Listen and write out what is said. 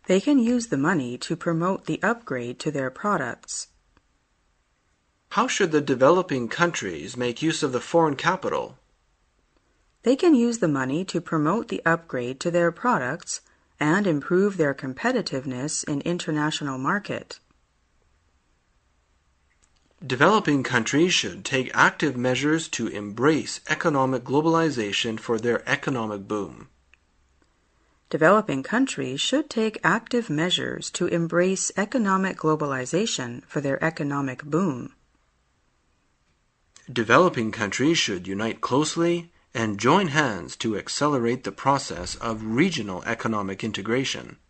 They can use the money to promote the upgrade to their products. How should the developing countries make use of the foreign capital? They can use the money to promote the upgrade to their products and improve their competitiveness in international market. Developing countries should take active measures to embrace economic globalization for their economic boom. Developing countries should take active measures to embrace economic globalization for their economic boom. Developing countries should unite closely and join hands to accelerate the process of regional economic integration.